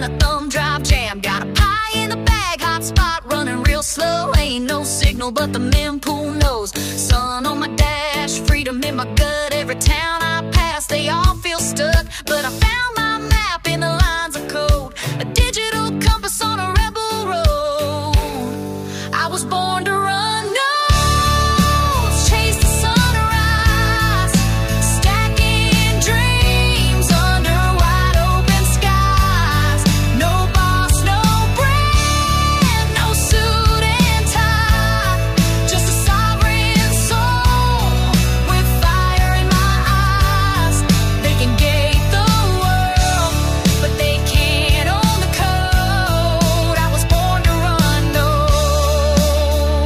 in a thumb drive jam. Got a pie in the bag, hot spot running real slow. Ain't no signal but the mempool knows. Sun on my dash, freedom in my gut. Every town I pass, they all feel stuck. But I found my map in the lines of code, a digital compass on a rebel road. I was born to run notes, chase the sunrise, stacking dreams under wide open skies. No boss, no brand, no suit and tie, just a sovereign soul with fire in my eyes. They can gate the world, but they can't own the code. I was born to run notes.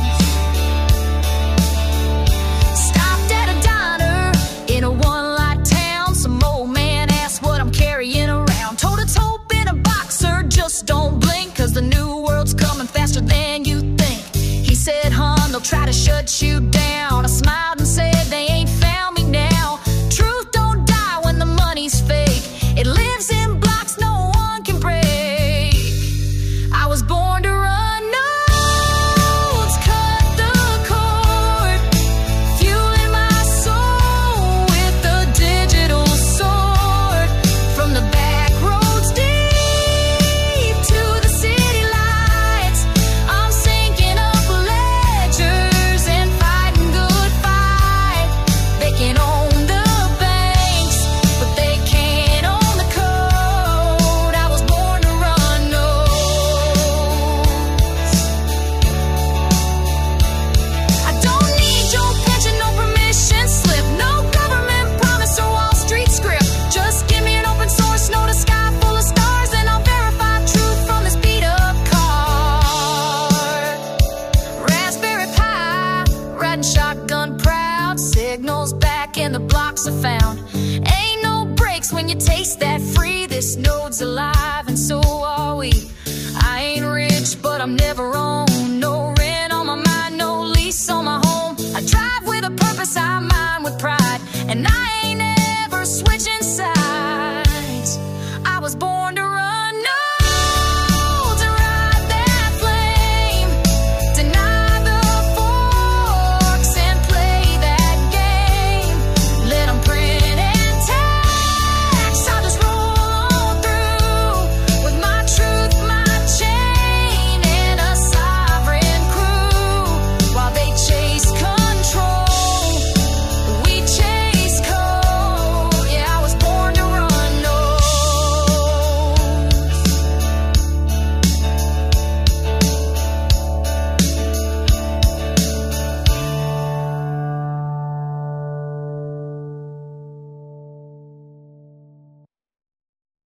Stopped at a diner in a one-light town. Some old man asked what I'm carrying around. Told it's hope in a boxer, just don't blink, 'cause the new world's coming faster than you think. He said, hon, they'll try to shut you down. I smiled and said, they ain't found me now. Truth don't die when the money's fake. It lives in blocks no one can break. I was born to run notes, cut the cord, fueling my soul with a digital sword. From the back roads deep to the city lights, I'm syncing up ledgers and fighting good fight. They can own the banks, but they can't own the code. I was born to run notes. I don't need your pension, no permission slip, no government promise or Wall Street script. Just give me an open source node, a sky full of stars, and I'll verify truth from this beat up card. Raspberry Pi, riding shotgun proud, signals back and the blocks are found. Ain't no breaks when you taste that free. This node's alive and so are we. I ain't rich, but I'm never on. No rent on my mind, no lease on my home. I drive with a purpose, I mine with pride, and I ain't ever switching sides.